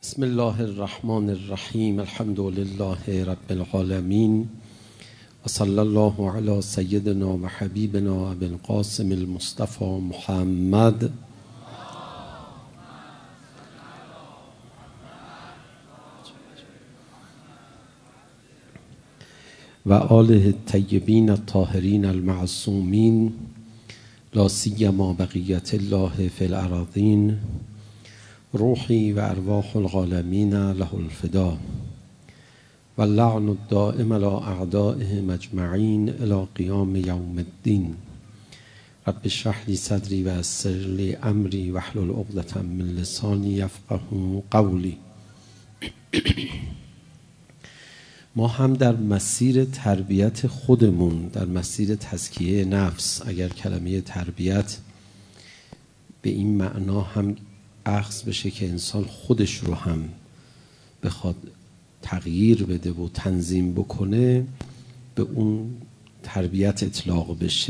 بسم الله الرحمن الرحیم. الحمد لله رب العالمین و صلی الله علی سیدنا و حبیبنا ابی القاسم المصطفى محمد و آله الطیبین الطاهرین المعصومین لا سیما بقیة الله فی الأراضین روحی و ارواح العالمین له الفدا و اللعن الدائم على اعدائهم اجمعین الی قیام یوم الدین. رب اشرح لی صدری و یسر لی امری واحلل عقدة من لسانی یفقهوا قولی. ما هم در مسیر تربیت خودمون، در مسیر تزکیه نفس، اگر کلمه تربیت به این معنا هم اخذ بشه که انسان خودش رو هم بخواد تغییر بده و تنظیم بکنه، به اون تربیت اطلاق بشه.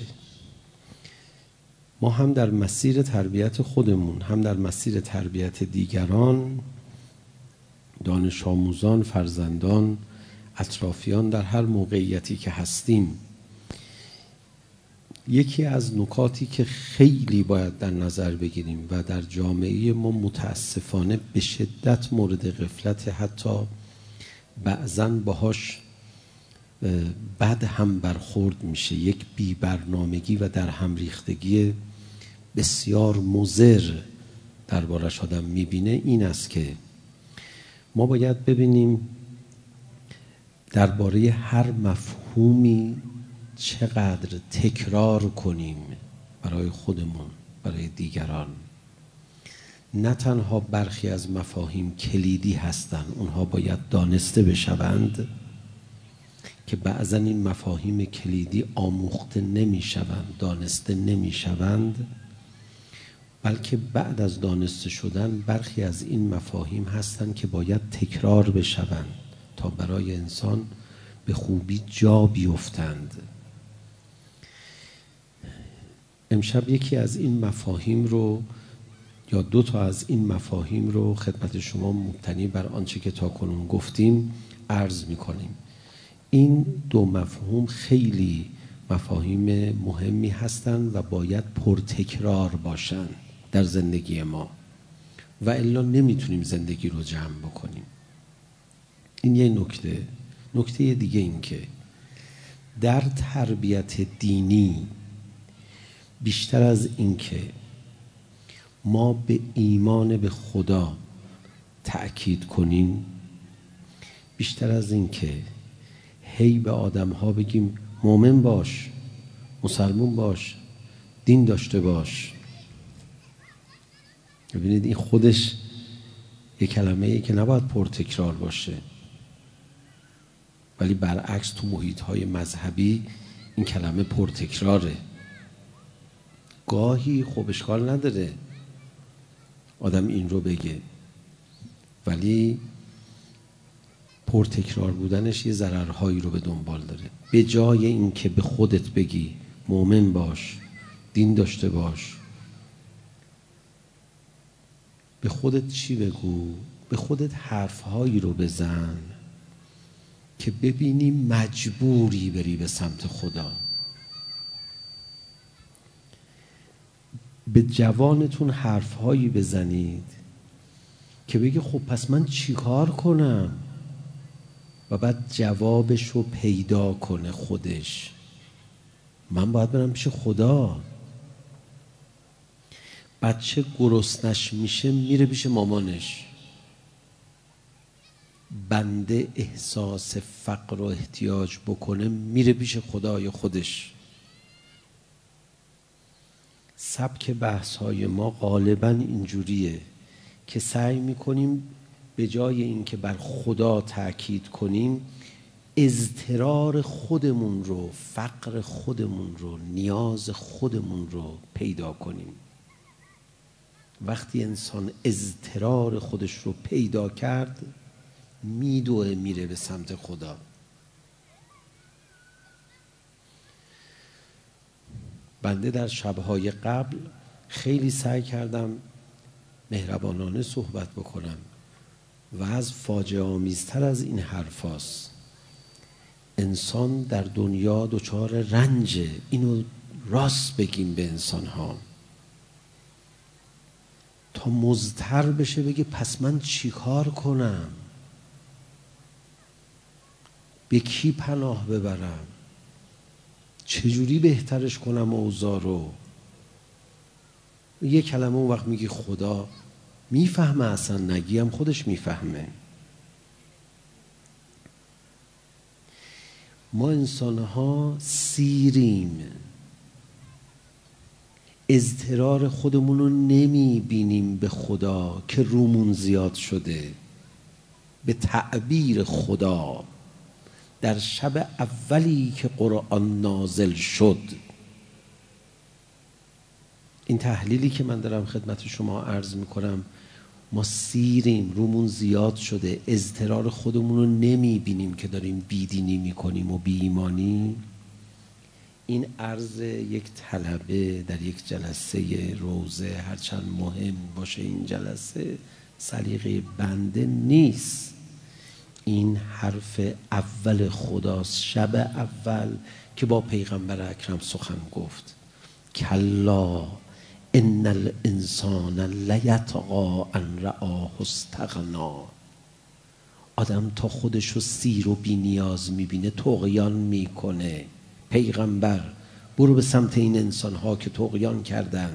ما هم در مسیر تربیت خودمون، هم در مسیر تربیت دیگران، دانش آموزان، فرزندان، اطرافیان، در هر موقعیتی که هستیم، یکی از نکاتی که خیلی باید در نظر بگیریم و در جامعه ما متاسفانه به شدت مورد غفلت، حتی بعضاً باهاش بد هم برخورد میشه، یک بی‌برنامگی و در هم ریختگی بسیار مضر دربارش آدم میبینه، این است که ما باید ببینیم درباره هر مفهومی چقدر تکرار کنیم برای خودمون، برای دیگران. نه تنها برخی از مفاهیم کلیدی هستند، اونها باید دانسته بشوند که بعضا این مفاهیم کلیدی آموخته نمیشوند، دانسته نمیشوند، بلکه بعد از دانسته شدن برخی از این مفاهیم هستند که باید تکرار بشوند تا برای انسان به خوبی جا بیفتند. امشب یکی از این مفاهیم رو یا دو تا از این مفاهیم رو خدمت شما مبتنی بر آنچه که تاکنون گفتیم عرض می‌کنیم. این دو مفهوم خیلی مفاهیم مهمی هستند و باید پرتکرار باشند در زندگی ما و الا نمیتونیم زندگی رو جمع بکنیم. این یه نکته. نکته دیگه این که در تربیت دینی بیشتر از این که ما به ایمان به خدا تأکید کنیم، بیشتر از این که هی به آدم ها بگیم مؤمن باش، مسلمون باش، دین داشته باش، ببینید این خودش یک کلمه ای که نباید پرتکرار باشه، ولی برعکس تو محیط‌های مذهبی این کلمه پرتکراره. گاهی خب اشکال نداره آدم این رو بگه، ولی پرتکرار بودنش یه ضررهایی رو به دنبال داره. به جای این که به خودت بگی مؤمن باش، دین داشته باش، به خودت چی بگو؟ به خودت حرفهایی رو بزن که ببینی مجبوری بری به سمت خدا. به جوانتون حرفهایی بزنید که بگی خب پس من چی کار کنم، و بعد جوابش رو پیدا کنه خودش. من باید برم پیش خدا. بچه گرسنش میشه میره پیش مامانش، بنده احساس فقر و احتیاج بکنه میره پیش خدای خودش. سبک بحث های ما غالبا اینجوریه که سعی میکنیم به جای اینکه بر خدا تأکید کنیم، اضطرار خودمون رو، فقر خودمون رو، نیاز خودمون رو پیدا کنیم. وقتی انسان اضطرار خودش رو پیدا کرد، میدوه میره به سمت خدا. بنده در شبهای قبل خیلی سعی کردم مهربانانه صحبت بکنم و از فاجعه آمیزتر از این حرفاست. انسان در دنیا دچار رنجه. اینو راست بگیم به انسان ها، تا مضطر بشه بگه پس من چی کار کنم، به کی پناه ببرم، چجوری بهترش کنم اوضاع رو. یه کلمه اون وقت میگی خدا میفهمه، اصلا نگیم خودش میفهمه. ما انسان ها سیریم، اضطرار خودمون رو نمیبینیم به خدا که رومون زیاد شده. به تعبیر خدا در شب اولی که قرآن نازل شد، این تحلیلی که من دارم خدمت شما عرض میکنم، ما سیریم، رومون زیاد شده، اضطرار خودمون رو نمیبینیم که داریم بیدینی میکنیم و بی ایمانی. این عرض یک طلبه در یک جلسه روزه، هرچند مهم باشه این جلسه، سلیقه بنده نیست. این حرف اول خداست، شب اول که با پیغمبر اکرم سخن گفت. کلا ان الانسان لیطغی ان رآه استغنا. آدم تا خودش رو سیر و بی نیاز میبینه طغیان میکنه. پیغمبر برو به سمت این انسان ها که طغیان کردن.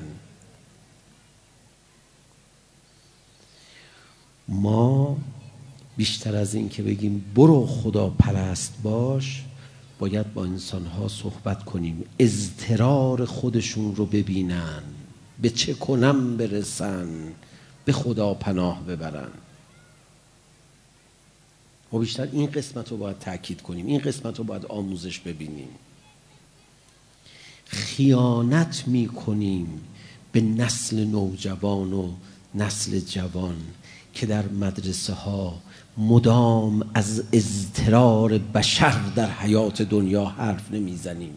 ما بیشتر از این که بگیم برو خدا پرست باش، باید با انسان ها صحبت کنیم، اضطرار خودشون رو ببینن، به چه کنم برسن، به خدا پناه ببرن. ما بیشتر این قسمت رو باید تأکید کنیم، این قسمت رو باید آموزش ببینیم. خیانت میکنیم به نسل نوجوان و نسل جوان که در مدرسه ها مدام از اضطرار بشر در حیات دنیا حرف نمیزنیم.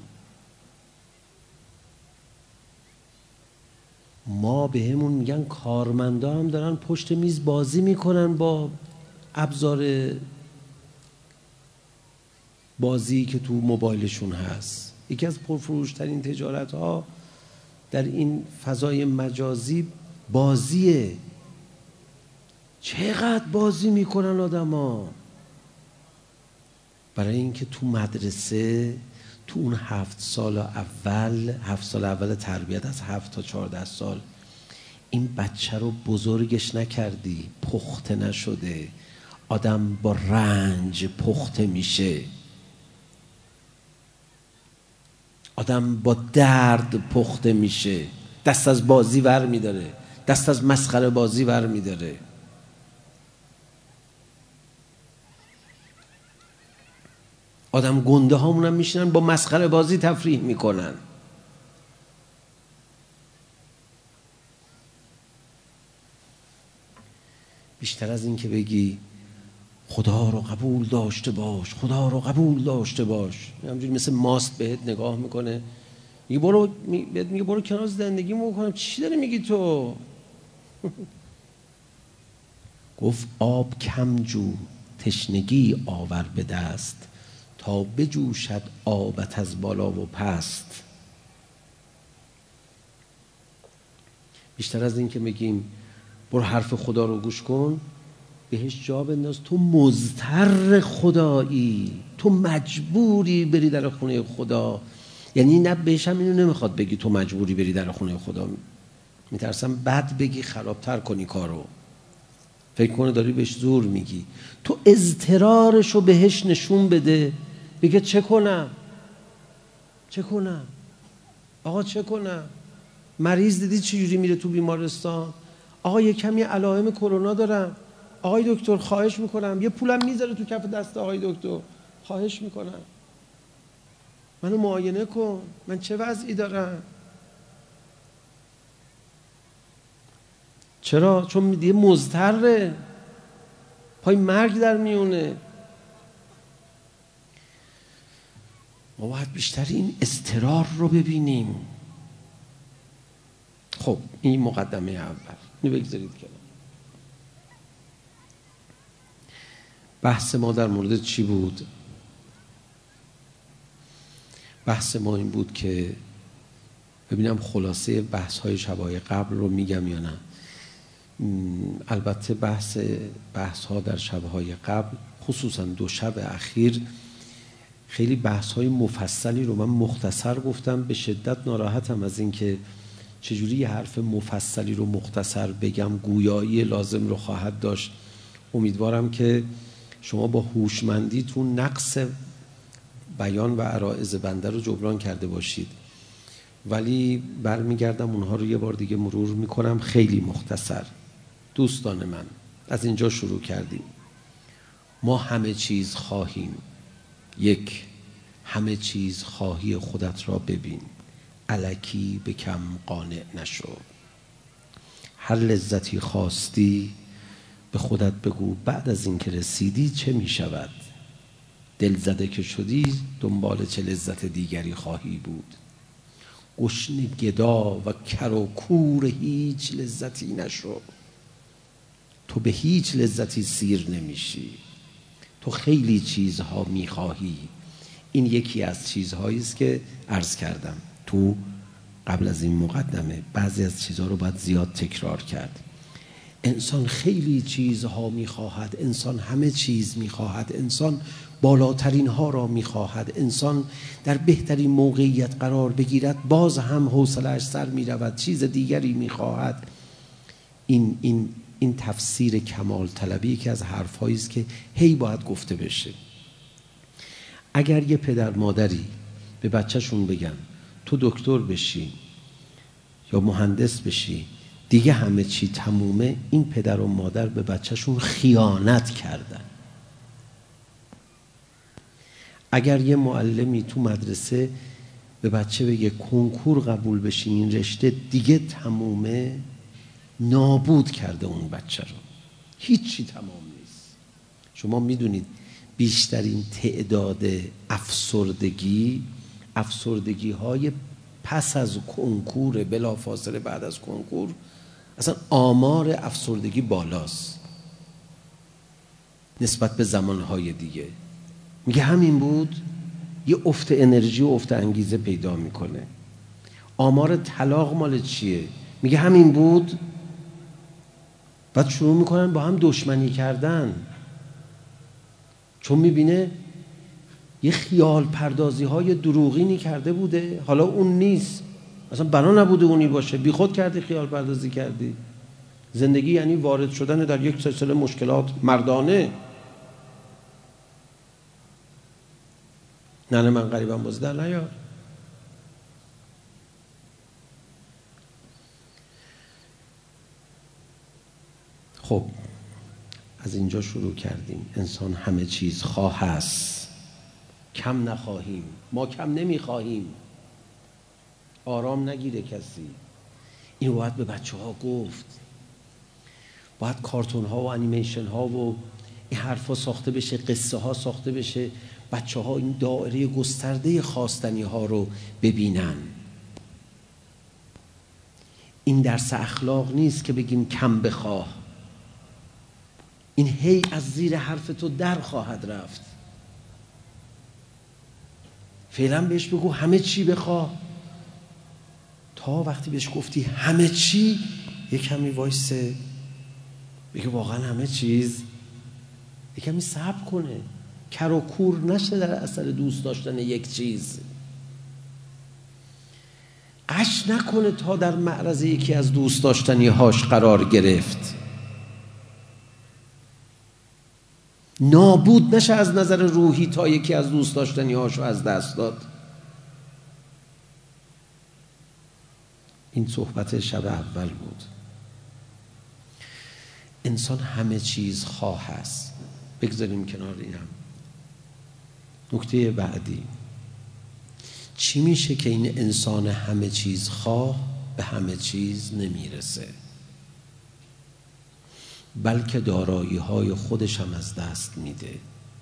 ما به همون میگن کارمندا هم دارن پشت میز بازی میکنن با ابزار بازی که تو موبایلشون هست. یکی از پرفروشترین تجارت ها در این فضای مجازی بازیه. چقدر بازی میکنن آدم ها. برای اینکه تو مدرسه تو اون 7 سال اول تربیت، از 7 تا 14 سال، این بچه رو بزرگش نکردی، پخته نشده. آدم با رنج پخته میشه، آدم با درد پخته میشه. دست از بازی ور میداره، دست از مسخره بازی ور میداره. آدم گنده هامون هم میشنن با مسخره بازی تفریح میکنن. بیشتر از این که بگی خدا رو قبول داشته باش، خدا رو قبول داشته باش، همجوری مثل ماست بهت نگاه میکنه، میگه برو کنار زندگی بکنم. چی داری میگی تو؟ گفت آب کم جو، تشنگی آور به دست، تا بجوشد آبت از بالا و پست. بیشتر از این که بگیم برو حرف خدا رو گوش کن، بهش جا بنداز تو مضطر خدایی، تو مجبوری بری در خونه خدا. یعنی نه، بهش هم اینو نمیخواد بگی تو مجبوری بری در خونه خدا، میترسم بد بگی خرابتر کنی کارو، فکر کنه داری بهش زور میگی. تو اضطرارشو بهش نشون بده، بگه چه کنم آقا، چه کنم؟ مریض دیدی چجوری میره تو بیمارستان؟ آقا یه کمی علائم کرونا دارم، آقای دکتر خواهش میکنم، یه پولم میذاره تو کف دست آقای دکتر، خواهش میکنم منو معاینه کن، من چه وضعی دارم. چرا؟ چون دیگه مضطره، پای مرگ در میونه. ما باید بیشتر این اضطرار رو ببینیم. خب این مقدمه اول، اینو بگذارید کنار. بحث ما در مورد چی بود؟ بحث ما این بود که ببینم خلاصه بحث های شبهای قبل رو میگم یا نه. البته بحث ها در شبهای قبل، خصوصا 2 شب اخیر، خیلی بحث های مفصلی رو من مختصر گفتم. به شدت ناراحتم از این که چجوری یه حرف مفصلی رو مختصر بگم، گویایی لازم رو خواهد داشت. امیدوارم که شما با هوشمندیتون نقص بیان و عرائض بنده رو جبران کرده باشید، ولی برمیگردم اونها رو یه بار دیگه مرور میکنم خیلی مختصر. دوستان من، از اینجا شروع کردیم. ما همه چیز خواهیم. 1. همه چیز خواهی خودت را ببین، الکی به کم قانع نشو. هر لذتی خواستی به خودت بگو بعد از این که رسیدی چه می شود. دل زده که شدی دنبال چه لذت دیگری خواهی بود. گشنه گدا و کر و کور هیچ لذتی نشو. تو به هیچ لذتی سیر نمیشی. تو خیلی چیزها میخواهی. این یکی از چیزهایی است که عرض کردم تو قبل از این مقدمه. بعضی از چیزها رو باید زیاد تکرار کرد. انسان خیلی چیزها میخواهد، انسان همه چیز میخواهد، انسان بالاترین ها را میخواهد، انسان در بهترین موقعیت قرار بگیرد باز هم حوصله‌اش سر میرود، چیز دیگری میخواهد. این تفسیر کمال طلبی که از حرفهایی است که هی باید گفته بشه. اگر یه پدر مادری به بچهشون بگن تو دکتر بشی یا مهندس بشی دیگه همه چی تمومه، این پدر و مادر به بچهشون خیانت کردن. اگر یه معلمی تو مدرسه به بچه بگه کنکور قبول بشی این رشته دیگه تمومه، نابود کرده اون بچه رو. هیچی تمام نیست. شما میدونید بیشترین تعداد افسردگی های پس از کنکور، بلافاصله بعد از کنکور، اصلا آمار افسردگی بالاست نسبت به زمانهای دیگه. میگه همین بود، یه افت انرژی و افت انگیزه پیدا میکنه. آمار طلاق مال چیه؟ میگه همین بود. بعد شروع میکنن با هم دشمنی کردن، چون میبینه یه خیال پردازی های دروغینی کرده بوده، حالا اون نیست، اصلا بنا نبوده اونی باشه، بی خود کردی خیال پردازی کردی. زندگی یعنی وارد شدن در یک سلسله مشکلات مردانه. ننه من غریبم باز در نیار. خب از اینجا شروع کردیم. انسان همه چیز خواه است، کم نخواهیم. ما کم نمیخواهیم. آرام نگیره کسی. این رو باید به بچه ها گفت. باید کارتون ها و انیمیشن ها و این حرفا ساخته بشه، قصه ها ساخته بشه، بچه ها این دایره گسترده خواستنی ها رو ببینن. این درس اخلاق نیست که بگیم کم بخواه. این هی از زیر حرف تو در خواهد رفت. فعلا بهش بگو همه چی بخواه، تا وقتی بهش گفتی همه چی یک کمی وایسه بگه واقعا همه چیز، یک کمی صبر کنه، کر و کور نشه در اثر دوست داشتن یک چیز. قش نکنه تا در معرض یکی از دوست داشتنی هاش قرار گرفت. نابود نشه از نظر روحی تا یکی از دوست داشتنی هاشو از دست داد. این صحبت شب اول بود. انسان همه چیز خواه است. بگذاریم کنار اینم. نکته بعدی، چی میشه که این انسان همه چیز خواه به همه چیز نمیرسه، بلکه دارایی های خودش هم از دست میده؟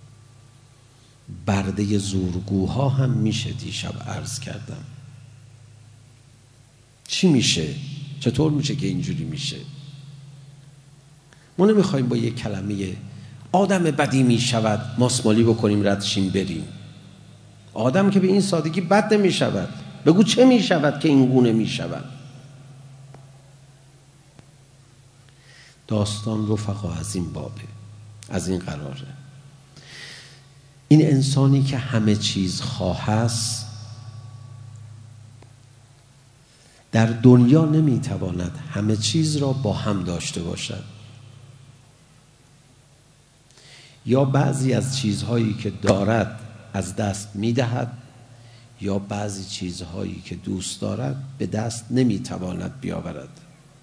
برده زورگوها هم میشه. دیشب عرض کردم چی میشه؟ چطور میشه که اینجوری میشه؟ ما نمیخوایم با یک کلمه آدم بدی می شود، ماسمالی بکنیم ردشیم بریم. آدم که به این سادگی بد نمی شود. بگو چه می شود که این گونه می شود؟ داستان رفقا از این بابه، از این قراره. این انسانی که همه چیز خواه است در دنیا نمیتواند همه چیز را با هم داشته باشد. یا بعضی از چیزهایی که دارد از دست میدهد، یا بعضی چیزهایی که دوست دارد به دست نمیتواند بیاورد.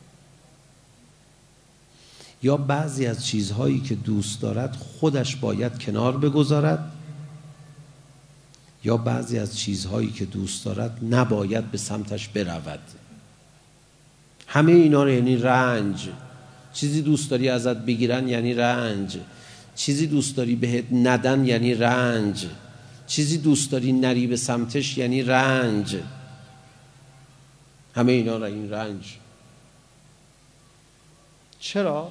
یا بعضی از چیزهایی که دوست دارد خودش باید کنار بگذارد، یا بعضی از چیزهایی که دوست دارد نباید به سمتش برود. همه اینا رو یعنی رنج. چیزی دوست داری ازت بگیرن یعنی رنج. چیزی دوست داری بهت ندن یعنی رنج. چیزی دوست داری نری به سمتش یعنی رنج. همه اینا رو این رنج. چرا؟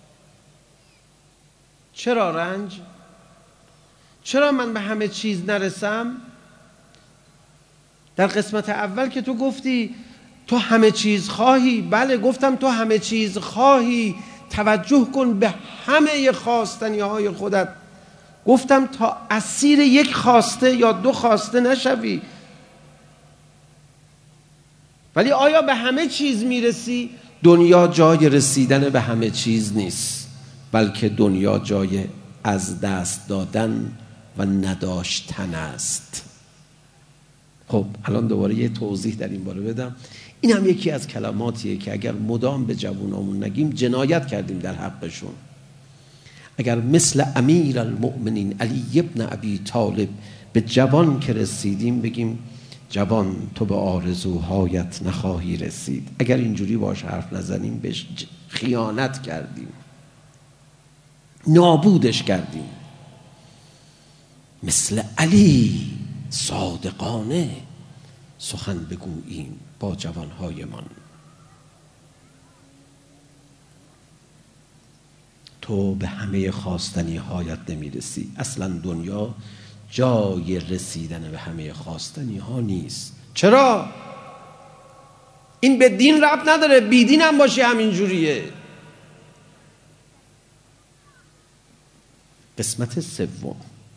چرا رنج؟ چرا من به همه چیز نرسم؟ در قسمت اول که تو گفتی تو همه چیز خواهی، بله گفتم تو همه چیز خواهی، توجه کن به همه خواستنی های خودت. گفتم تا اسیر یک خواسته یا دو خواسته نشوی. ولی آیا به همه چیز میرسی؟ دنیا جای رسیدن به همه چیز نیست، بلکه دنیا جای از دست دادن و نداشتن است. خب الان دوباره یه توضیح در این باره بدم. این هم یکی از کلماتیه که اگر مدام به جوانامون نگیم جنایت کردیم در حقشون. اگر مثل امیر المؤمنین علی ابن ابی طالب به جوان که رسیدیم بگیم جوان تو به آرزوهایت نخواهی رسید. اگر اینجوری باش حرف نزنیم بهش خیانت کردیم، نابودش کردیم. مثل علی صادقانه سخن بگوییم با جوانهایمان. تو به همه خواستنی هایت نمیرسی. اصلا دنیا جای رسیدن به همه خواستنی ها نیست. چرا؟ این به دین ربط نداره. بی دین هم باشی همین جوریه. قسمت سوم،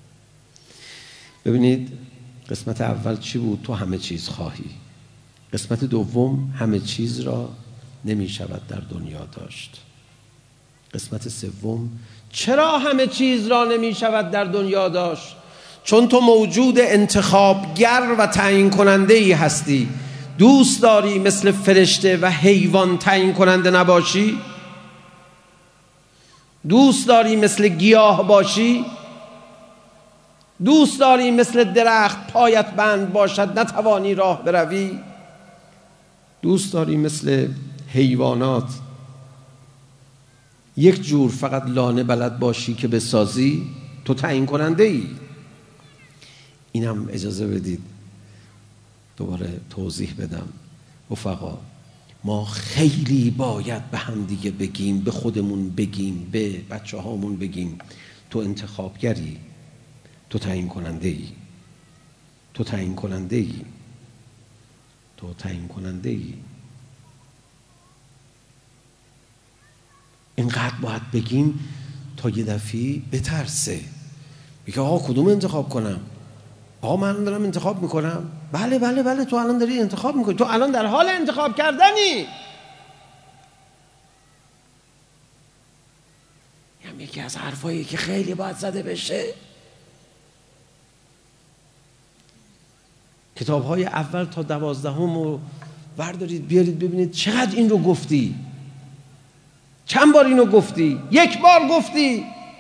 ببینید قسمت اول چی بود؟ تو همه چیز خواهی. قسمت دوم همه چیز را نمی شود در دنیا داشت. قسمت سوم چرا همه چیز را نمی شود در دنیا داشت؟ چون تو موجود انتخابگر و تعیین کننده ای هستی. دوست داری مثل فرشته و حیوان تعیین کننده نباشی؟ دوست داری مثل گیاه باشی؟ دوست داری مثل درخت پایت بند باشد نتوانی راه بروی؟ دوست داری مثل حیوانات یک جور فقط لانه بلد باشی که بسازی؟ تو تعیین کننده ای. اینم اجازه بدید دوباره توضیح بدم. رفقا ما خیلی باید به هم دیگه بگیم، به خودمون بگیم، به بچه هامون بگیم تو انتخابگری، تو تعیین کننده ای، تو تعیین کننده ای، تو تعیین کننده ای. اینقدر باید بگیم تا یه دفعه بترسه، بگه آقا کدوم انتخاب کنم؟ آقا من دارم انتخاب میکنم. بله بله بله تو الان داری انتخاب میکنی، تو الان در حال انتخاب کردنی. هم یکی از حرفایی که خیلی باید زده بشه. کتاب‌های اول تا 12 رو بردارید بیارید ببینید چقدر این رو گفتی. چند بار اینو گفتی؟ یک بار گفتی.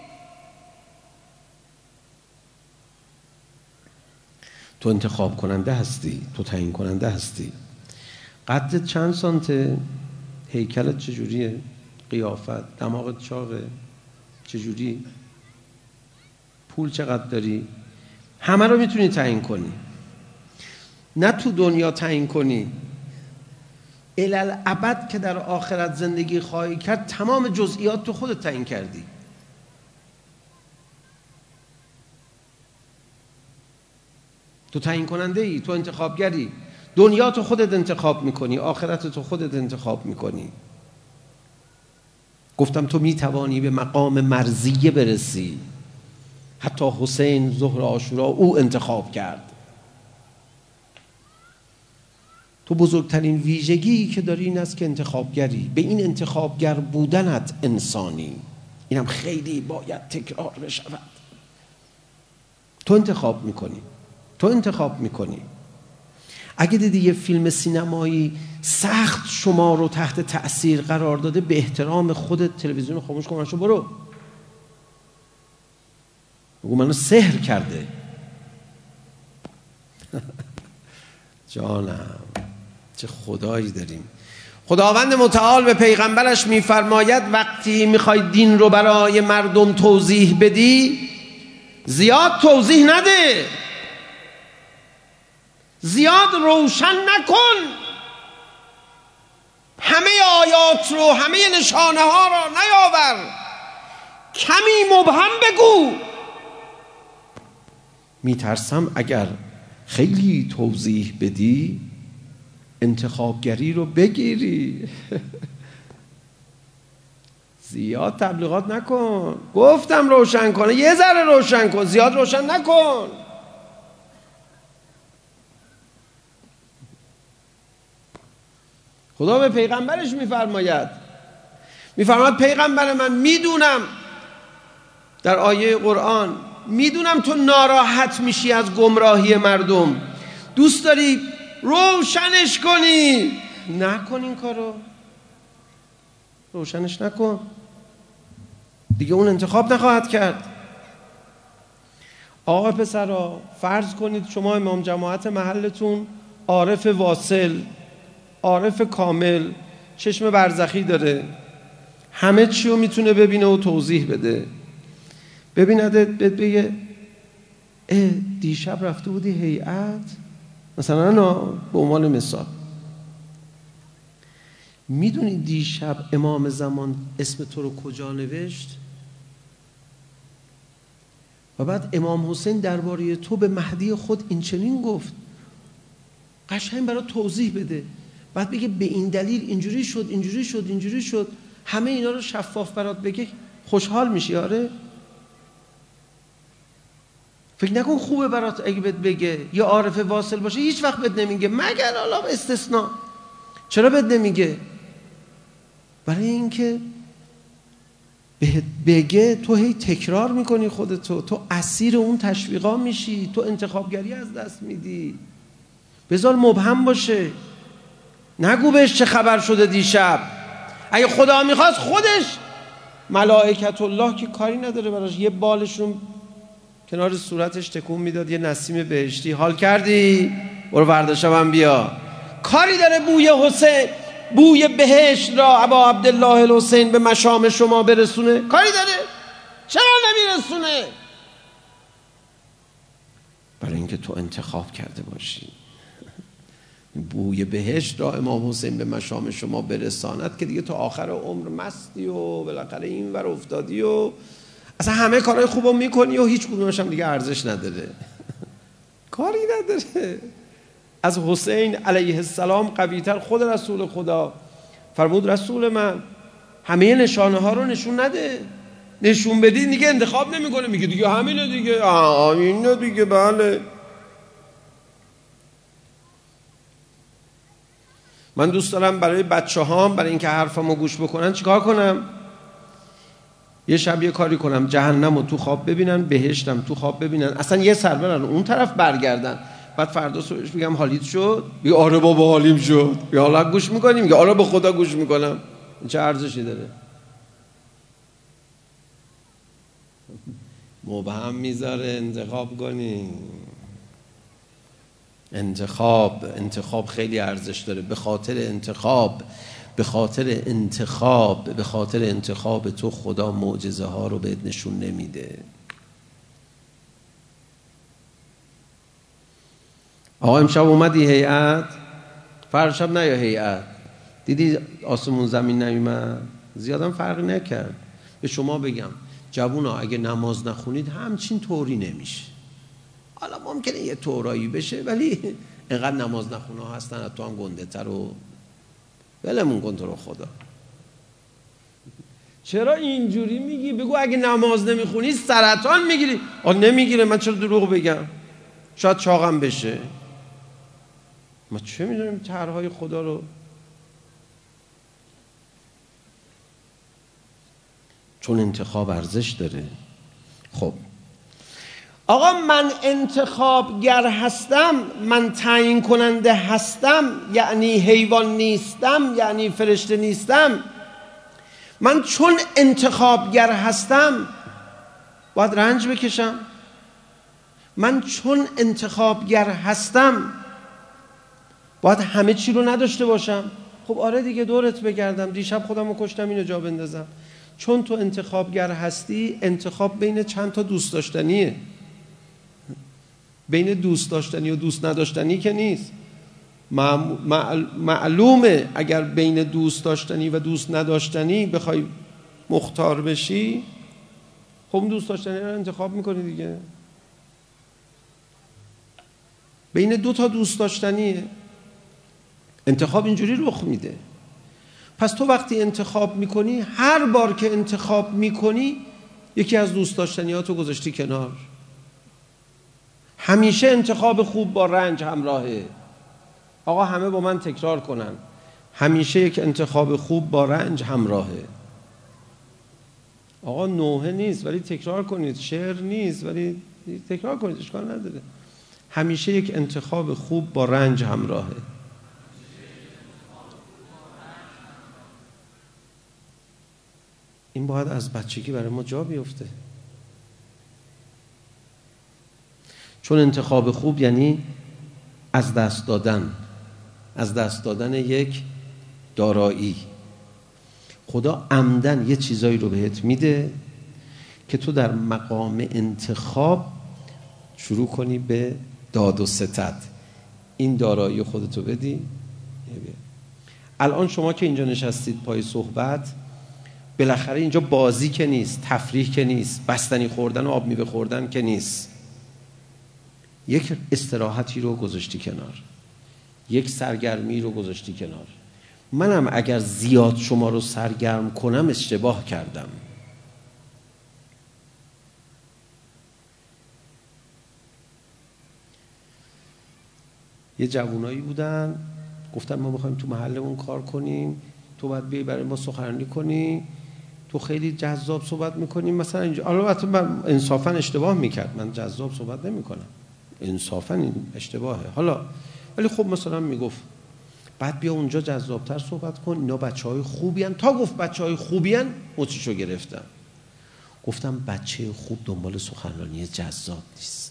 تو انتخاب کننده هستی، تو تعیین کننده هستی. قدت چند سانته؟ هیکلت چجوریه؟ قیافت، دماغت چاقه؟ چجوری؟ پول چقدر داری؟ همه رو میتونی تعیین کنی. نه تو دنیا تعیین کنی، الالعبد که در آخرت زندگی خواهی کرد تمام جزئیات تو خودت تعیین کردی. تو تعیین کننده ای، تو انتخابگری. دنیا تو خودت انتخاب میکنی، آخرت تو خودت انتخاب میکنی. گفتم تو میتوانی به مقام مرضیه برسی. حتی حسین ظهر عاشورا او انتخاب کرد. تو بزرگترین ویژگی که داری این است که انتخابگری. به این انتخابگر بودنت انسانی. اینم خیلی باید تکرار بشود. تو انتخاب میکنی. تو انتخاب میکنی. اگه دیدی یه فیلم سینمایی سخت شما رو تحت تأثیر قرار داده، به احترام خودت تلویزیون خاموش کن، برو. بگو منو سحر کرده. جانم چه خدایی داریم. خداوند متعال به پیغمبرش میفرماید وقتی میخوای دین رو برای مردم توضیح بدی، زیاد توضیح نده، زیاد روشن نکن. همه آیات رو، همه نشانه ها رو نیاور، کمی مبهم بگو. میترسم اگر خیلی توضیح بدی انتخابگری رو بگیری. زیاد تبلیغات نکن. گفتم روشن کنه، یه ذره روشن کن، زیاد روشن نکن. خدا به پیغمبرش میفرماید پیغمبر من، میدونم در آیه قرآن، میدونم تو ناراحت میشی از گمراهی مردم، دوست داری روشنش کنی. نکن این کارو، روشنش نکن، دیگه اون انتخاب نخواهد کرد. آقا پسرا، فرض کنید شما امام جماعت محلتون عارف واصل، عارف کامل، چشم برزخی داره، همه چی رو میتونه ببینه و توضیح بده. ببیندت بگه دیشب رفته بودی هیئت، مثلا به عنوان مثال، میدونی دیشب امام زمان اسم تو رو کجا نوشت؟ و بعد امام حسین درباره تو به مهدی خود این چنین گفت. قشنگ برای توضیح بده. بعد بگه به این دلیل اینجوری شد، اینجوری شد، اینجوری شد. همه اینا رو شفاف برات بگه، خوشحال میشی. آره، فکر نکن خوبه برات اگه بهت بگه. یه عارف واصل باشه هیچ وقت بهت نمیگه، مگر حالا استثناء. چرا بهت نمیگه؟ برای اینکه بهت بگه تو هی تکرار میکنی خودتو، تو اسیر اون تشویقا میشی، تو انتخابگری از دست میدی. بذار مبهم باشه، نگو بهش چه خبر شده دیشب. اگه خدا میخواست خودش، ملائکت الله که کاری نداره براش، یه بالشون کنار صورتش تکون میداد، یه نسیم بهشتی، حال کردی؟ برو فردا شبم بیا. کاری داره بوی حسین، بوی بهشت را ابا عبدالله الحسین به مشام شما برسونه؟ کاری داره؟ چرا نمیرسونه؟ برای اینکه تو انتخاب کرده باشی. بوی بهشت را امام حسین به مشام شما برساند که دیگه تو آخر عمر مستی و بالاخره این ور افتادی و اصلا همه کارهای خوبو میکنی و هیچ کدومش هم دیگه ارزش نداره. کاری نداره. از حسین علیه السلام قوی‌تر خود رسول خدا فرمود رسول من همه نشانه ها رو نشون نده، نشون بدی دیگه انتخاب نمیکنه، میگه دیگه همینه دیگه، همینه دیگه. بله، من دوست دارم برای بچه‌هام، برای اینکه حرفمو گوش بکنن، چیکار کنم؟ یه شب یه کاری کنم، جهنمو تو خواب ببینن، بهشتم تو خواب ببینن، اصلا یه سر برن اون طرف برگردن. بعد فردا صبحش میگم حالیت شد؟ میگه آره بابا حالیم شد. یا حالا گوش میکنیم؟ میگه آره به خدا گوش میکنم. این چه ارزشی داره؟ مبهم میذاره. انتخاب کنی. انتخاب خیلی ارزش داره. به خاطر انتخاب تو خدا معجزه ها رو بهت نشون نمیده. آقا امشب اومدی هیئت؟ فردا شب نیا هیئت. دیدی آسمون زمین نیومد؟ زیادم فرقی نکرد. به شما بگم جوونا اگه نماز نخونید همچین طوری نمیشه. حالا ما ممکنه یه طورایی بشه، ولی اینقدر نماز نخونه ها هستن از تو هم گنده تر و ولمون کن تو رو خدا. چرا اینجوری میگی؟ بگو اگه نماز نمیخونی سرطان میگیری. نمیگیره، من چرا دروغ بگم؟ شاید چاقم بشه. ما چه میدونیم طرحهای خدا رو؟ چون انتخاب ارزش داره. خب آقا من انتخابگر هستم، من تعیین کننده هستم، یعنی حیوان نیستم، یعنی فرشته نیستم. من چون انتخابگر هستم باید رنج بکشم. من چون انتخابگر هستم باید همه چی رو نداشته باشم. خب آره دیگه، دورت بگردم، دیشب خودم رو کشتم اینو جا بندازم. چون تو انتخابگر هستی، انتخاب بین چند تا دوست داشتنیه. بین دوست داشتنی و دوست نداشتنی که نیست. معلومه اگر بین دوست داشتنی و دوست نداشتنی بخوای مختار بشی، خب دوست داشتنی رو انتخاب میکنی دیگه. بین دو تا دوست داشتنیه، انتخاب اینجوری رخ میده. پس تو وقتی انتخاب میکنی، هر بار که انتخاب میکنی یکی از دوست داشتنیاتو گذاشتی کنار. همیشه انتخاب خوب با رنج همراهه. آقا همه با من تکرار کنن، همیشه یک انتخاب خوب با رنج همراهه. آقا نوحه نیست ولی تکرار کنید، شعر نیست ولی تکرار کنید، اشکال نداره. همیشه یک انتخاب خوب با رنج همراهه. این باید از بچگی برای ما جا بیفته. چون انتخاب خوب یعنی از دست دادن، از دست دادن یک دارایی. خدا عمدن یه چیزایی رو بهت میده که تو در مقام انتخاب شروع کنی به داد و ستد. این دارایی خودتو بدی. الان شما که اینجا نشستید پای صحبت، بالاخره اینجا بازی که نیست، تفریح که نیست، بستنی خوردن و آب میوه خوردن که نیست. یک استراحتی رو گذاشتی کنار، یک سرگرمی رو گذاشتی کنار. منم اگر زیاد شما رو سرگرم کنم اشتباه کردم. یه جوانایی بودن گفتن ما میخوایم تو محلمون کار کنیم، تو باید بیای برای ما سخنرانی کنی، تو خیلی جذاب صحبت میکنی مثلا اینجا. البته من انصافا اشتباه میکرد، من جذاب صحبت نمیکنم، انصافا این اشتباهه. حالا ولی خب مثلا میگفت بعد بیا اونجا جذابتر صحبت کن، اینا بچهای خوبی هن. تا گفت بچهای خوبی هن مچیشو گرفتم. گفتم بچه خوب دنبال سخنرانی جذاب نیست.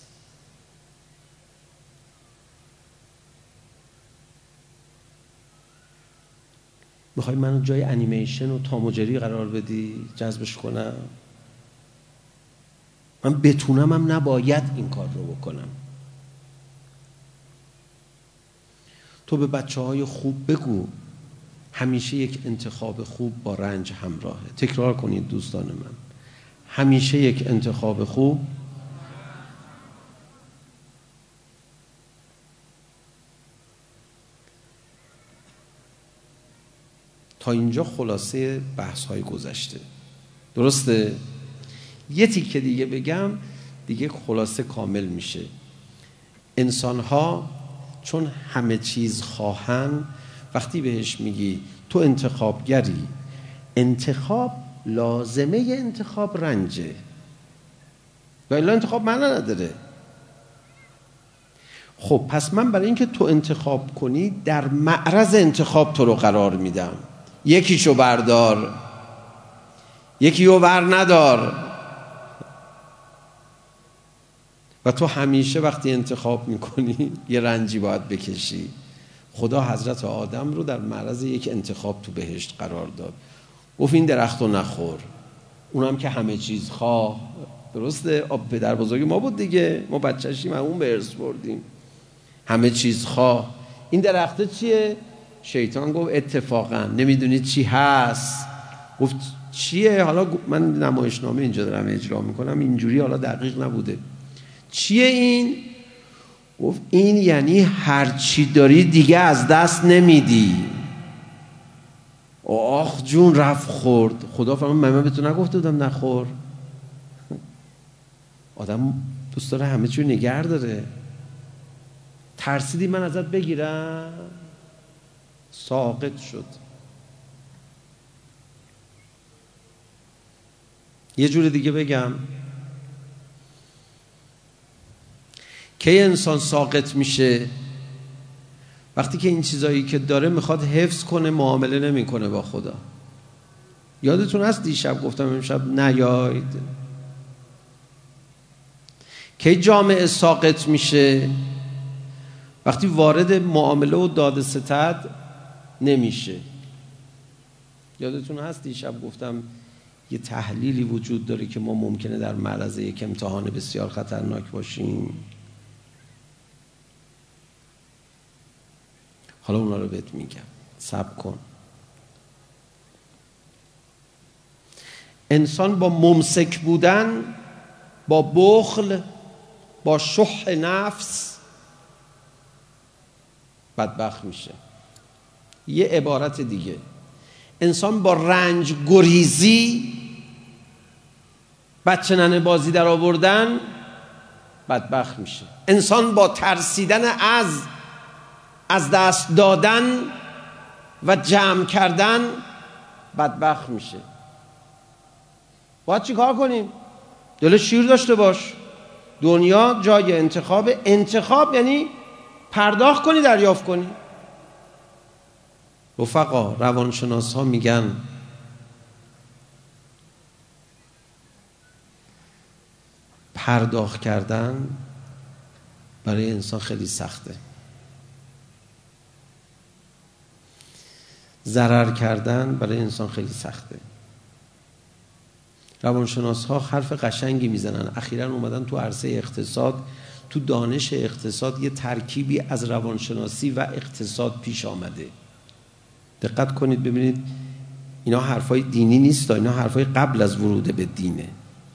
میخوای منو جای انیمیشن و تام و جری قرار بدی جذبش کنم؟ من بتونم هم نباید این کار رو بکنم. تو به بچه‌های خوب بگو همیشه یک انتخاب خوب با رنج همراهه. تکرار کنید دوستان من، همیشه یک انتخاب خوب. تا اینجا خلاصه بحث‌های گذشته، درسته؟ یه تیکه دیگه بگم دیگه خلاصه کامل میشه. انسان‌ها چون همه چیز خواهن، وقتی بهش میگی تو انتخابگری، انتخاب لازمه انتخاب رنجه و الا انتخاب معنی نداره. خب پس من برای اینکه تو انتخاب کنی در معرض انتخاب تو رو قرار میدم. یکیشو بردار، یکیو ور ندار. و تو همیشه وقتی انتخاب میکنی یه رنجی باید بکشی. خدا حضرت آدم رو در معرض یک انتخاب تو بهشت قرار داد، گفت این درخت رو نخور. اونم که همه چیز خواه، درسته؟ پدر بزرگ ما بود دیگه، ما بچه‌شیم اون به ارث بردیم. همه چیز خواه. این درخت چیه؟ شیطان گفت اتفاقا نمیدونید چی هست. گفت چیه؟ حالا من نمایشنامه اینجا دارم اجرا میکنم، اینجوری حالا دقیق نبوده. چیه این؟ گفت این یعنی هرچی داری دیگه از دست نمیدی. آخ جون رفت خورد. خدا فرمود من به تو نگفته بودم نخور؟ آدم دوست داره همه چیو نگه داره. ترسیدی من ازت بگیرم؟ ساقط شد. یه جور دیگه بگم، کی انسان ساقط میشه؟ وقتی که این چیزایی که داره میخواد حفظ کنه، معامله نمیکنه با خدا. یادتون هست دیشب گفتم امشب نیاید. کی جامعه ساقط میشه؟ وقتی وارد معامله و داد ستد نمیشه. یادتون هست دیشب گفتم یه تحلیلی وجود داره که ما ممکنه در معرض یک امتحان بسیار خطرناک باشیم. حالا اونا رو بهت میگم، صبر کن. انسان با ممسک بودن، با بخل، با شح نفس بدبخت میشه. یه عبارت دیگه، انسان با رنج گریزی، بچه ننه بازی در آوردن بدبخت میشه. انسان با ترسیدن از دست دادن و جمع کردن بدبخت میشه. باید چی کار کنیم؟ دل شیر داشته باش. دنیا جای انتخاب. انتخاب یعنی پرداخت کنی، دریافت کنی. رفقا، روانشناس ها میگن پرداخت کردن برای انسان خیلی سخته. ضرر کردن برای انسان خیلی سخته. روانشناس ها حرف قشنگی میزنن. اخیراً اومدن تو عرصه اقتصاد، تو دانش اقتصاد یه ترکیبی از روانشناسی و اقتصاد پیش آمده. دقت کنید ببینید، اینا حرفای دینی نیست، اینا حرفای قبل از ورود به دینه.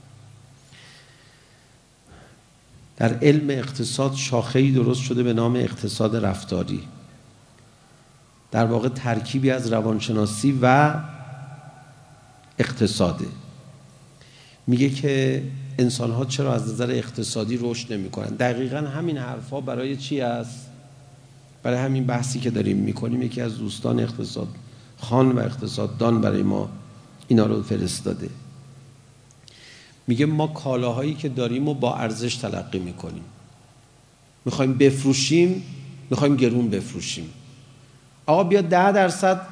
در علم اقتصاد شاخه‌ای درست شده به نام اقتصاد رفتاری. در واقع ترکیبی از روانشناسی و اقتصاده. میگه که انسان‌ها چرا از نظر اقتصادی رشد نمی‌کنن. دقیقاً همین حرفا برای چی است؟ برای همین بحثی که داریم می‌کنیم. یکی از دوستان اقتصاد خان و اقتصاددان برای ما اینا رو فرستاده. میگه ما کالاهایی که داریم رو با ارزش تلقی می‌کنیم. می‌خوایم بفروشیم، می‌خوایم گرون بفروشیم. آقا بیا 10%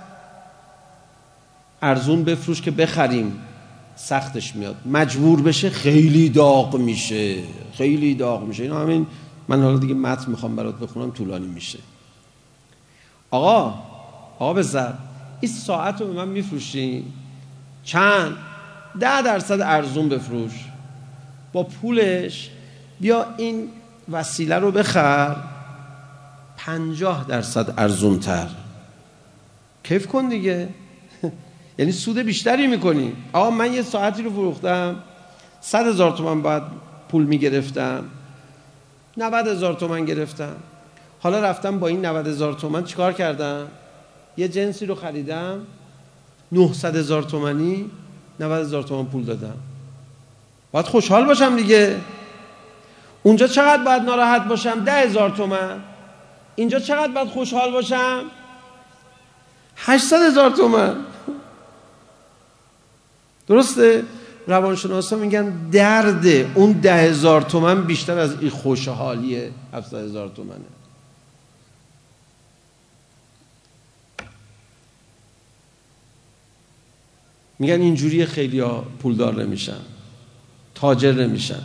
ارزون بفروش که بخریم. سختش میاد. مجبور بشه خیلی داغ میشه. خیلی داغ میشه. اینا همین، من حالا دیگه متن میخوام برات بخونم، طولانی میشه. آقا بذار این ساعت رو به من میفروشی چند؟ 10% ارزون بفروش. با پولش بیا این وسیله رو بخر 50% ارزون تر. کیف کن دیگه. یعنی سود بیشتری میکنی. آقا من یه ساعتی رو فروختم 100,000 تومان باید پول میگرفتم، 90,000 تومان گرفتم. حالا رفتم با این 90,000 تومان چیکار کردم؟ یه جنسی رو خریدم 900,000 تومانی، 90,000 تومان پول دادم. باید خوشحال باشم دیگه. اونجا چقدر باید ناراحت باشم؟ 10,000 تومان. اینجا چقدر باید خوشحال باشم؟ 800,000 تومان. درسته؟ روانشناسا میگن درد اون 10,000 تومان بیشتر از این خوشحالی 700,000 تومانه. میگن اینجوری خیلی ها پولدار نمیشن، تاجر نمیشن.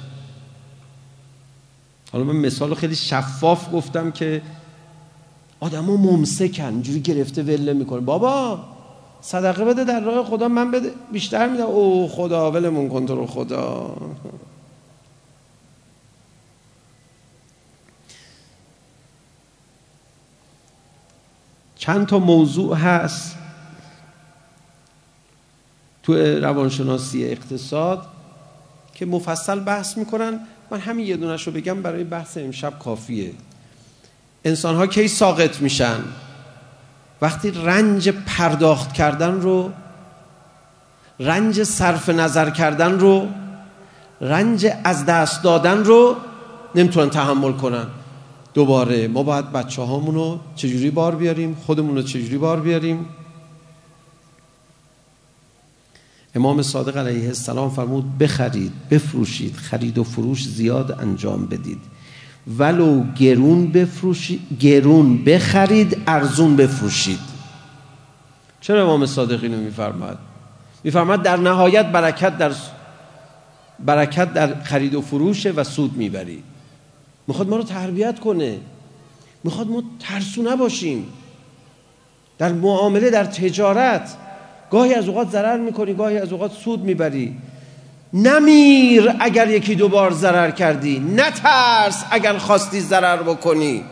حالا من مثال خیلی شفاف گفتم که آدم ها ممسکن، اینجوری گرفته ول میکنه. بابا صدقه بده در راه خدا، من بده بیشتر میدم. او خدا ولمون کن تو رو خدا. چند تا موضوع هست تو روانشناسی اقتصاد که مفصل بحث میکنن. من همین یه دونش رو بگم برای بحث امشب کافیه. انسان ها کی ساقط میشن؟ وقتی رنج پرداخت کردن رو، رنج صرف نظر کردن رو، رنج از دست دادن رو نمیتونن تحمل کنن. دوباره ما باید بچه هامونو چجوری بار بیاریم، خودمونو چجوری بار بیاریم. امام صادق علیه السلام فرمود بخرید، بفروشید، خرید و فروش زیاد انجام بدید، ولو گرون بفروشید، گرون بخرید، ارزون بفروشید. چرا امام صادق اینو میفرماد؟ میفرماد در نهایت برکت در خرید و فروش و سود میبری. میخواد ما رو تربیت کنه، میخواد ما ترسو نباشیم در معامله، در تجارت. گاهی از اوقات ضرر میکنی، گاهی از اوقات سود میبری. نمیر اگر یکی دو بار ضرر کردی، نترس اگر خواستی ضرر بکنی.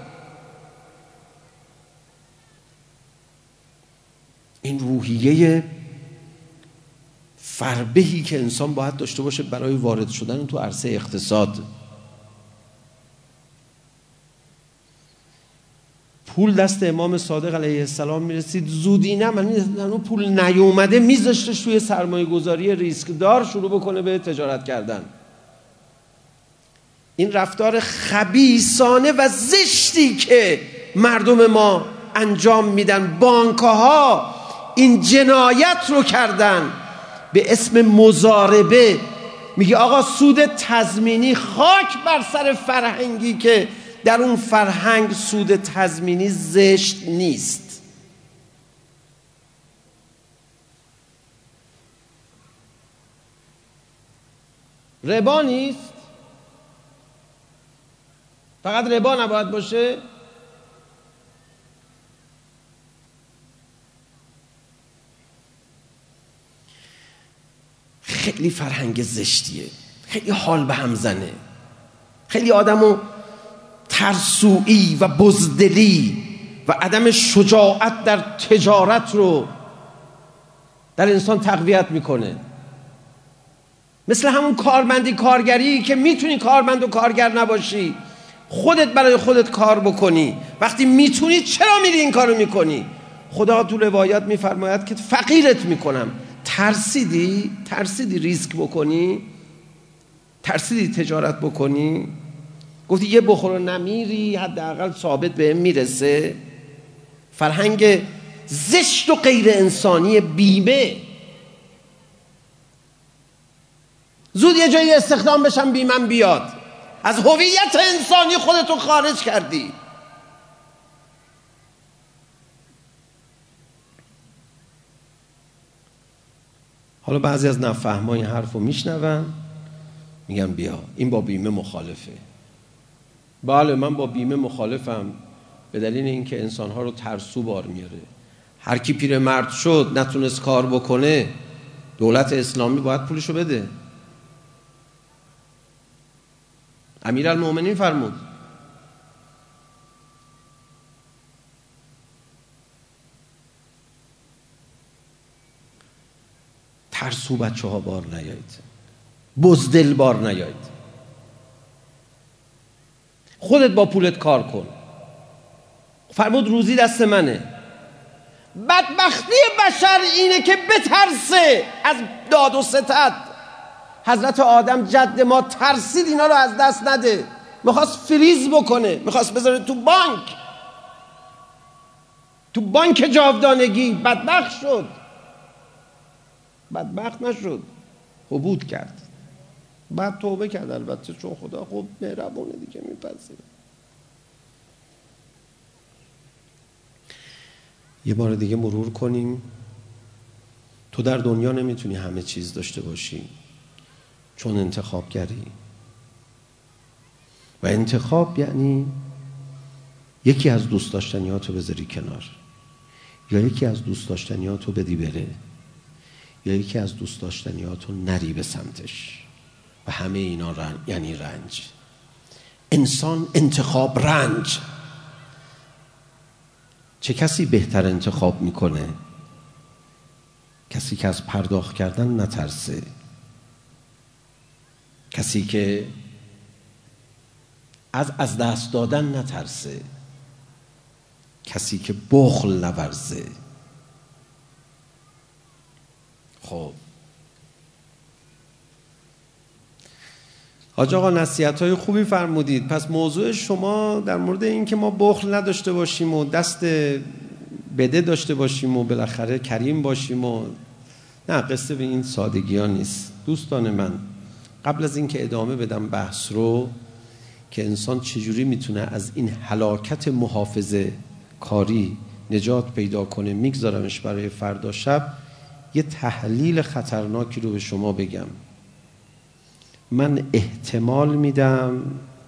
این روحیه فربهی که انسان باید داشته باشه برای وارد شدن تو عرصه اقتصاد. پول دست امام صادق علیه السلام میرسید، زودی نه، من پول نیومده میذاشتش توی سرمایه گذاری ریسک دار شروع بکنه به تجارت کردن. این رفتار خبیثانه و زشتی که مردم ما انجام میدن، بانک‌ها این جنایت رو کردن به اسم مضاربه. میگه آقا سود تضمینی، خاک بر سر فرهنگی که در اون فرهنگ سود تضمینی زشت نیست. ربا نیست، فقط ربا نباید باشه. خیلی فرهنگ زشتیه، خیلی حال به هم زنه، خیلی آدمو ترسویی و بزدلی و عدم شجاعت در تجارت رو در انسان تقویت میکنه. مثل همون کارمندی کارگری که میتونی کارمند و کارگر نباشی، خودت برای خودت کار بکنی. وقتی میتونی چرا میری این کارو میکنی؟ خدا تو روایات میفرماید که فقیرت میکنم. ترسیدی ریسک بکنی؟ ترسیدی تجارت بکنی؟ گفتی یه بخور و نمیری، حداقل ثابت بهم میرسه. فرهنگ زشت و غیر انسانی بیمه. زود یه جایی استخدام بشم بیمم بیاد. از هویت انسانی خودتو خارج کردی. حالا بعضی از نفهم‌ها این حرفو میشنون، میگن بیا این با بیمه مخالفه. بله من با بیمه مخالفم، به دلیل اینکه انسان‌ها رو ترسو بار میاره. هر کی پیرمرد شد نتونست کار بکنه، دولت اسلامی باید پولشو بده. امیرالمومنین فرمود ترسو بچه ها بار نیایید، بزدل بار نیایید. خودت با پولت کار کن. فرمود روزی دست منه. بدبختی بشر اینه که بترسه از داد و ستد. حضرت آدم جد ما ترسید اینا رو از دست نده، میخواست فریز بکنه، میخواست بذاره تو بانک جاودانگی. بدبخت شد، بدبخت نشد، حبود کرد. بعد توبه کرد البته، چون خدا خوب مهربونه دیگه، میپذیره. یه بار دیگه مرور کنیم. تو در دنیا نمیتونی همه چیز داشته باشی، چون انتخابگری. و انتخاب یعنی یکی از دوست داشتنیاتو بذاری کنار، یا یکی از دوست داشتنیاتو بدی بره، یا یکی از دوست داشتنیاتو نری به سمتش. و همه اینا یعنی رنج. انسان انتخاب رنج. چه کسی بهتر انتخاب میکنه؟ کسی که از پرداخت کردن نترسه، کسی که از دست دادن نترسه، کسی که بخل نورزه. خب حاج آقا نصیحت‌های خوبی فرمودید. پس موضوع شما در مورد این که ما بخل نداشته باشیم و دست بده داشته باشیم و بالاخره کریم باشیم و نه، قصه به این سادگی ها نیست. دوستان من، قبل از این که ادامه بدم بحث رو که انسان چجوری میتونه از این هلاکت محافظه کاری نجات پیدا کنه میگذارمش برای فردا شب، یه تحلیل خطرناکی رو به شما بگم. من احتمال میدم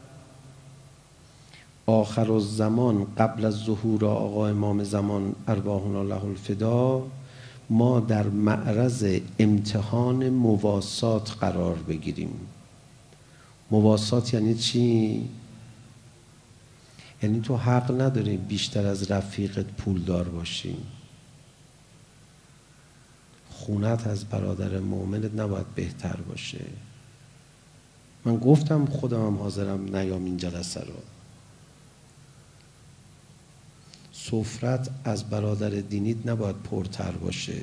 آخر الزمان قبل از ظهور آقا امام زمان ارواحنا له الفدا ما در معرض امتحان مواسات قرار بگیریم. مواسات یعنی چی؟ یعنی تو حق نداری بیشتر از رفیقت پولدار باشی. خونت از برادر مؤمنت نباید بهتر باشه. من گفتم خودم هم حاضرم نیام این جلسه رو. سفرت از برادر دینیت نباید پرتر باشه.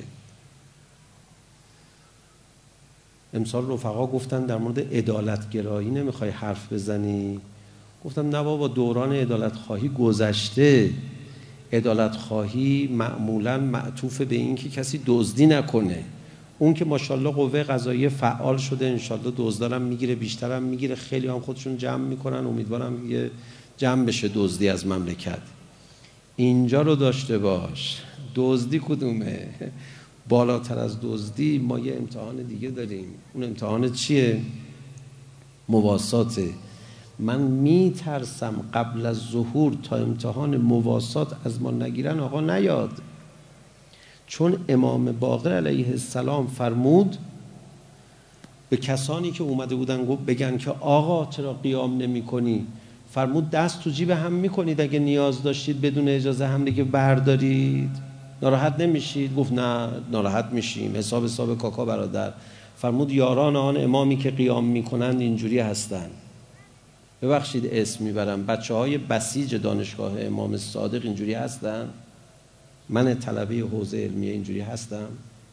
امسال رفقا گفتن در مورد عدالتگرایی نمیخوای حرف بزنی؟ گفتم نه بابا، دوران عدالت خواهی گذشته. عدالت خواهی معمولا معطوف به این که کسی دزدی نکنه. اون که ماشاءالله قوه قضاییه فعال شده، انشالله دزدارم میگیره، بیشترم میگیره، خیلی هم خودشون جمع میکنن، امیدوارم یه جمع بشه دزدی از مملکت. اینجا رو داشته باش. دزدی کدومه؟ بالاتر از دزدی ما یه امتحان دیگه داریم. اون امتحان چیه؟ مواساته. من میترسم قبل از ظهور تا امتحان مواسات از ما نگیرن آقا نیاد. چون امام باقر علیه السلام فرمود به کسانی که اومده بودن گفت بگن که آقا چرا قیام نمی کنی؟ فرمود دست تو جیب هم میکنید اگه نیاز داشتید بدون اجازه هم دیگه بردارید، ناراحت نمیشید؟ گفت نه ناراحت میشیم، حساب کاکا برادر. فرمود یاران آن امامی که قیام میکنند اینجوری هستن. ببخشید اسم میبرم، بچه های بسیج دانشگاه امام صادق اینجوری هستن. من طلبه حوزه علمیه اینجوری هستم.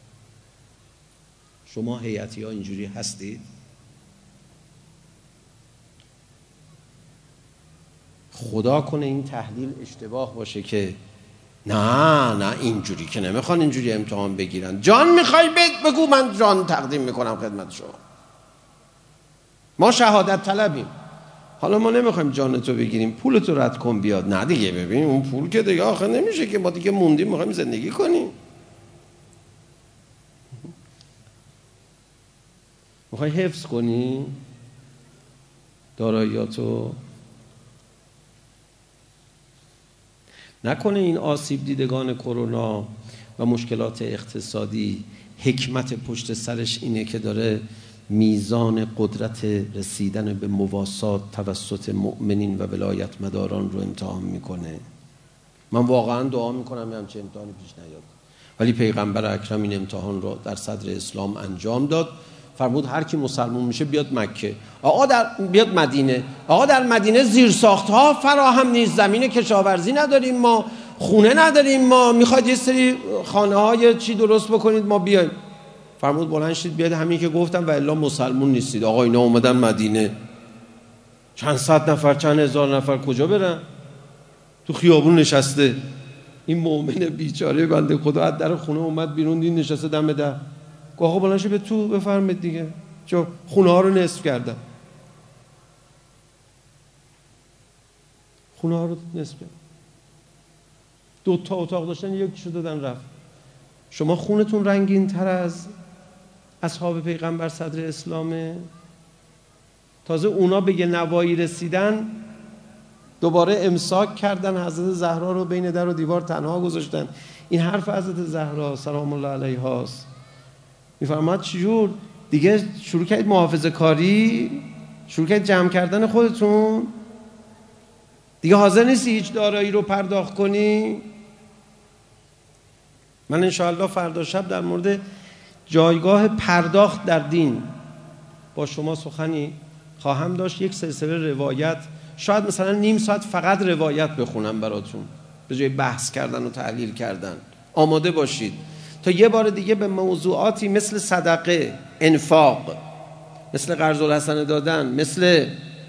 شما هیئتی ها اینجوری هستید؟ خدا کنه این تحلیل اشتباه باشه که نه اینجوری که نمیخوان اینجوری امتحان بگیرن. جان میخوای بگو من جان تقدیم میکنم خدمت شما. ما شهادت طلبیم. حالا ما نمیخوایم جان تو بگیریم، پول تو رد کن بیاد. نه دیگه ببین اون پول که دیگه آخر نمیشه که، ما دیگه موندیم میخوایم زندگی کنیم. میخوای حفظ کنی داراییاتو؟ نکنه این آسیب دیدگان کرونا و مشکلات اقتصادی حکمت پشت سرش اینه که داره میزان قدرت رسیدن به مواسات توسط مؤمنین و ولایت مداران رو امتحان میکنه. من واقعا دعا میکنم همچین امتحانی پیش نیاد. ولی پیغمبر اکرم این امتحان رو در صدر اسلام انجام داد. فرمود هر کی مسلمان میشه بیاد مکه، بیاد مدینه. آقا در مدینه زیرساخت‌ها فراهم نیست، زمین کشاورزی نداریم ما، خونه نداریم ما، میخواید یه سری خانه‌های چی درست بکنید ما بیایم. فرمود بلند شید بیاد همین که گفتم و الا مسلمون نیستید. آقا اینا اومدن مدینه، چند صد نفر چند هزار نفر کجا برن؟ تو خیابون نشسته. این مؤمن بیچاره بنده خدا از در خونه اومد بیرون، دین نشسته دم در. آقا بلند شید به تو بفرمایید دیگه، چون خونه ها رو نصف کردن. خونه ها رو نصف کردن. 2 اتاق داشتن یکیشو دادن رفت. شما خونتون رنگین تر از اصحاب پیغمبر صدر اسلامه؟ تازه اونا به یه نوایی رسیدن دوباره امساک کردن، حضرت زهرا رو بین در و دیوار تنها گذاشتن. این حرف حضرت زهرا سلام الله علیها است. میفرماد چجور دیگه شروع کردید محافظه کاری، شروع کردید جمع کردن خودتون، دیگه حاضر نیستی هیچ دارایی رو پرداخت کنی. من انشاءالله فردا شب در مورد جایگاه پرداخت در دین با شما سخنی خواهم داشت. یک سلسله روایت، شاید مثلا نیم ساعت فقط روایت بخونم براتون. به جای بحث کردن و تحلیل کردن. آماده باشید تا یه بار دیگه به موضوعاتی مثل صدقه، انفاق، مثل قرض الحسنه دادن، مثل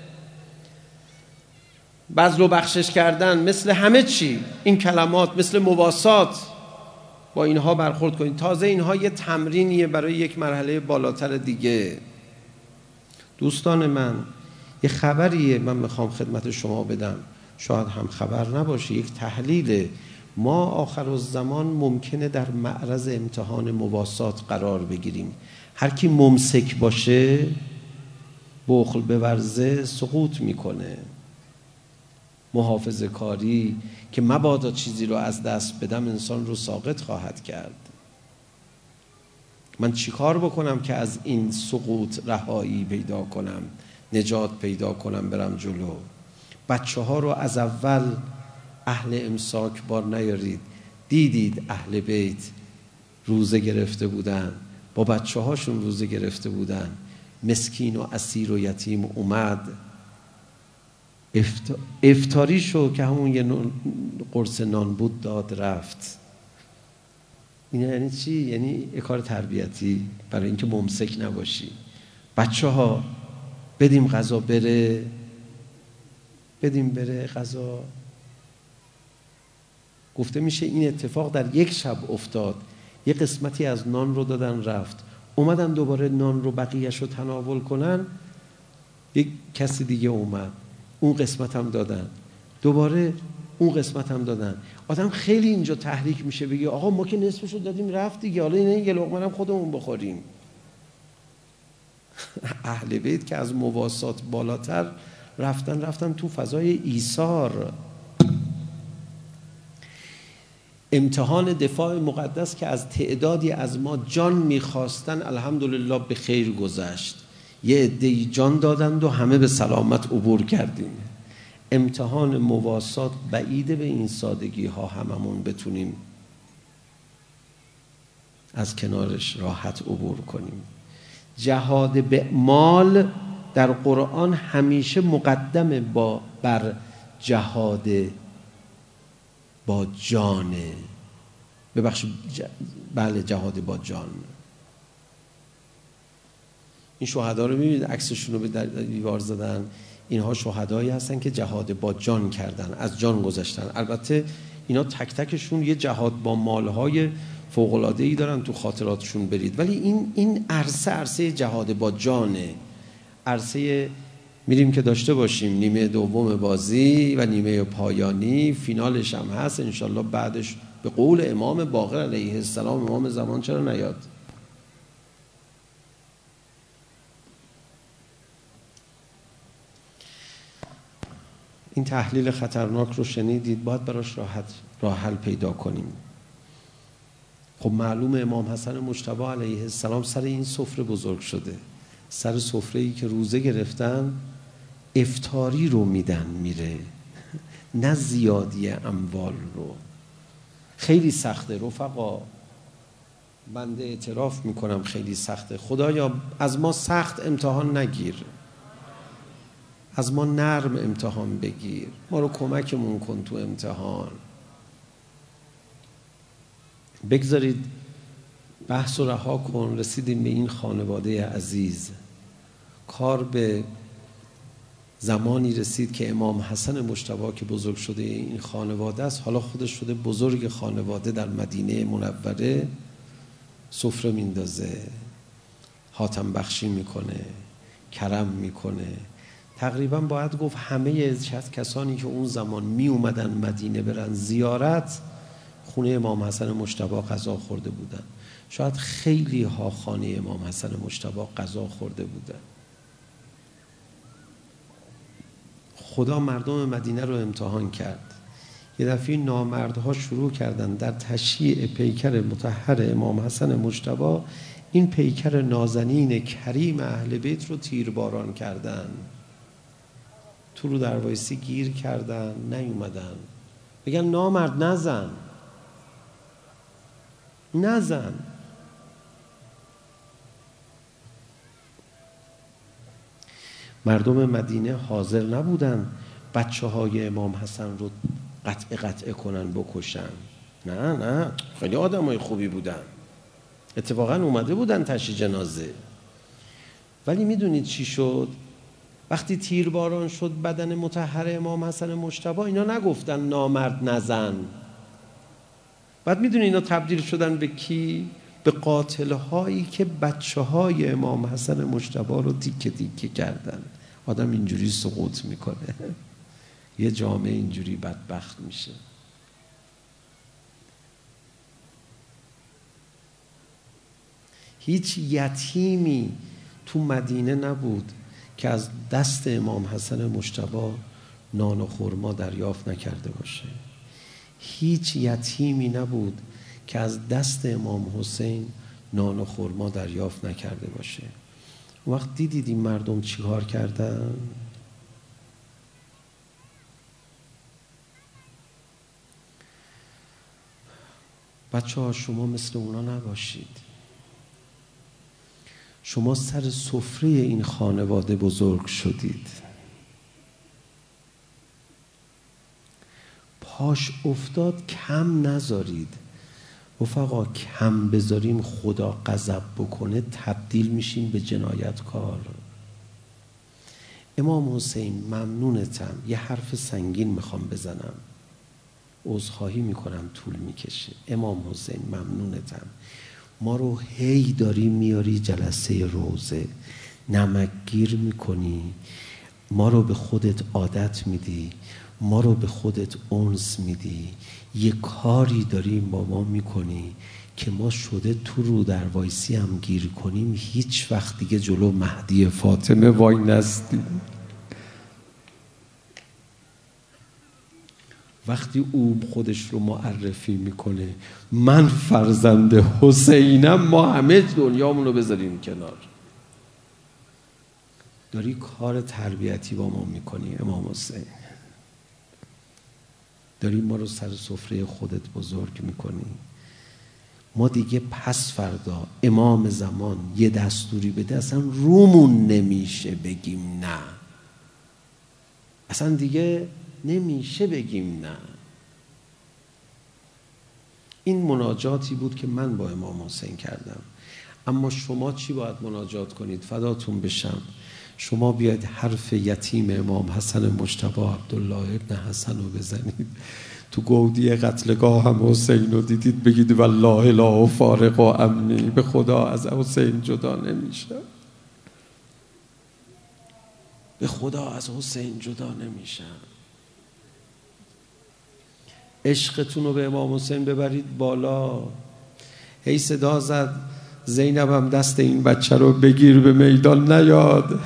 بذل و بخشش کردن، مثل همه چی این کلمات، مثل مواسات، با اینها برخورد کنید. تازه اینها یه تمرینیه برای یک مرحله بالاتر دیگه. دوستان من، یه خبریه من میخوام خدمت شما بدم، شاید هم خبر نباشه، یک تحلیل. ما آخرالزمان ممکنه در معرض امتحان مواسات قرار بگیریم. هر کی ممسک باشه، بخل بورزه، سقوط میکنه. محافظه کاری که مبادا چیزی رو از دست بدم انسان رو ساقط خواهد کرد. من چیکار بکنم که از این سقوط رهایی پیدا کنم، نجات پیدا کنم، برم جلو؟ بچه ها رو از اول اهل امساک بار نیارید. دیدید اهل بیت روزه گرفته بودن، با بچه هاشون روزه گرفته بودن، مسکین و اسیر و یتیم اومد افطاری شو که همون یه قرص نان بود داد رفت. این یعنی چی؟ یعنی یه کار تربیتی برای اینکه ممسک نباشی. بچه ها بدیم غذا بره، بدیم بره غذا. گفته میشه این اتفاق در یک شب افتاد. یه قسمتی از نان رو دادن رفت، اومدن دوباره نان رو بقیهش رو تناول کنن، یک کسی دیگه اومد اون قسمت هم دادن، دوباره اون قسمت هم دادن. آدم خیلی اینجا تحریک میشه بگه آقا ما که نصفش رو دادیم رفت دیگه، حالا اینه یه لقمه هم خودمون بخوریم. اهل بیت که از مواسات بالاتر رفتن تو فضای ایثار. امتحان دفاع مقدس که از تعدادی از ما جان میخواستن الحمدلله به خیر گذشت. یه عده‌ای جان دادند و همه به سلامت عبور کردیم. امتحان مواسات بعیده به این سادگی ها هممون بتونیم از کنارش راحت عبور کنیم. جهاد به مال در قرآن همیشه مقدمه بر جهاد با جانه. بله، جهاد با جان. این شهدا رو میبینید عکسشون رو به دیوار زدن، اینها شهدایی هستن که جهاد با جان کردن، از جان گذشتن. البته اینا تک تکشون یه جهاد با مالهای فوق‌العاده‌ای دارن تو خاطراتشون برید، ولی این عرصه جهاد با جانه. عرصه میریم که داشته باشیم نیمه دوم بازی و نیمه پایانی، فینالش هم هست انشالله. بعدش به قول امام باقر علیه السلام، امام زمان چرا نیاد؟ این تحلیل خطرناک رو شنیدید، باید براش راه حل پیدا کنیم. خب معلوم امام حسن مجتبی علیه السلام سر این سفره بزرگ شده، سر سفره‌ای که روزه گرفتن افطاری رو میدن میره، نه زیادی اموال رو. خیلی سخته رفقا، بنده اعتراف میکنم خیلی سخته. خدایا از ما سخت امتحان نگیر، از ما نرم امتحان بگیر، ما رو کمکمون کن تو امتحان. بگذارید بحث رو رها کن. رسیدیم به این خانواده عزیز. کار به زمانی رسید که امام حسن مجتبی که بزرگ شده این خانواده است، حالا خودش شده بزرگ خانواده در مدینه منوره، سفره میندازه، حاتم بخشی میکنه، کرم میکنه. تقریبا باید گفت همه کسانی که اون زمان می اومدن مدینه برن زیارت، خونه امام حسن مجتبی غذا خورده بودن. شاید خیلی ها خانه امام حسن مجتبی غذا خورده بودن. خدا مردم مدینه رو امتحان کرد. یه دفعه نامردها شروع کردن در تشییع پیکر مطهر امام حسن مجتبی، این پیکر نازنین کریم اهل بیت رو تیرباران کردن. تو رو در وایسی گیر کردن، نیومدن بگن نامرد نزن. مردم مدینه حاضر نبودن بچه های امام حسن رو قطعه کنن بکشن. نه خیلی آدمای خوبی بودن، اتفاقا اومده بودن تشییع جنازه. ولی میدونید چی شد؟ وقتی تیرباران شد بدن مطهر امام حسن مجتبی، اینا نگفتن نامرد نزن. بعد میدونید اینا تبدیل شدن به کی؟ به قاتل‌هایی که بچه‌های امام حسن مجتبی رو تیکه تیکه کردن. آدم اینجوری سقوط میکنه، یه جامعه اینجوری بدبخت میشه. هیچ یتیمی تو مدینه نبود که از دست امام حسن مجتبی نان و خرما دریافت نکرده باشه. هیچ یتیمی نبود که از دست امام حسین نان و خرما دریافت نکرده باشه. وقت دیدید این مردم چی کار کردن؟ بچه ها شما مثل اونا نباشید. شما سر سفره این خانواده بزرگ شدید. پاش افتاد کم نذارید. رفقا کم بذاریم خدا غضب بکنه، تبدیل میشیم به جنایتکار. امام حسین ممنونتم، یه حرف سنگین میخوام بزنم، عذرخواهی میکنم طول میکشه. امام حسین ممنونتم، ما رو هی داری میاری جلسه روزه، نمکگیر میکنی، ما رو به خودت عادت میدی، ما رو به خودت انس میدی، یه کاری داری با ما میکنی که ما شده تو رو در وایسی هم گیر کنیم، هیچ وقت دیگه جلو مهدی فاطمه وای نستیم. وقتی او خودش رو معرفی میکنه من فرزند حسینم، ما همه دنیامون رو بذاریم کنار. داری کار تربیتی با ما میکنی امام حسین، داری ما رو سر سفره خودت بزرگ میکنی. ما دیگه پس فردا امام زمان یه دستوری بده اصلا رومون نمیشه بگیم نه، اصلا دیگه نمیشه بگیم نه. این مناجاتی بود که من با امام حسین کردم. اما شما چی باید مناجات کنید؟ فداتون بشم، شما بیاید حرف یتیم امام حسن مجتبی عبدالله ابن حسن رو بزنید. تو گودی قتلگاه هم حسین رو دیدید بگید والله لا فارق و امنی، به خدا از حسین جدا نمیشه، به خدا از حسین جدا نمیشم. عشقتون رو به امام حسین ببرید بالا. هی صدا زد زینب هم دست این بچه رو بگیر به میدان نیاد.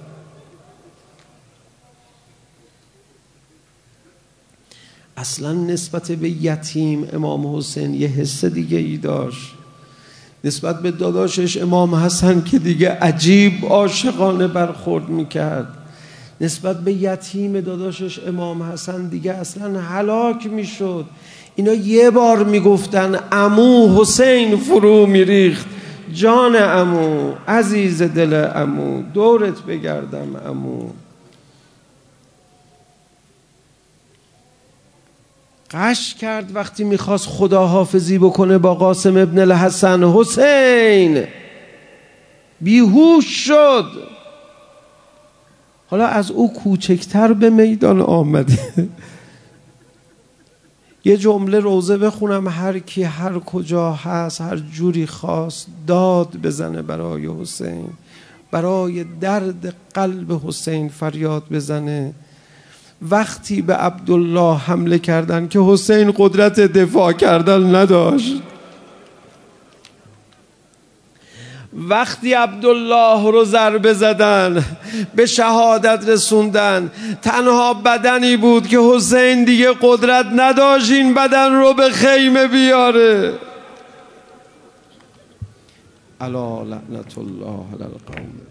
اصلا نسبت به یتیم امام حسین یه حس دیگه ای داشت. نسبت به داداشش امام حسن که دیگه عجیب عاشقانه برخورد میکرد. نسبت به یتیم داداشش امام حسن دیگه اصلا هلاک میشد. اینا یه بار میگفتن عمو حسین فرو میریخت، جان عمو، عزیز دل عمو، دورت بگردم عمو. قش کرد وقتی میخواست خداحافظی بکنه با قاسم ابن الحسن. حسین بیهوش شد. حالا از او کوچکتر به میدان آمده. یه جمله روزه بخونم، هر کی هر کجا هست هر جوری خواست داد بزنه برای حسین، برای درد قلب حسین فریاد بزنه. وقتی به عبدالله حمله کردن که حسین قدرت دفاع کردن نداشت، وقتی عبدالله رو ضربه زدن به شهادت رسوندن، تنها بدنی بود که حسین دیگه قدرت نداشت این بدن رو به خیمه بیاره. الا لعنت الله علی القوم.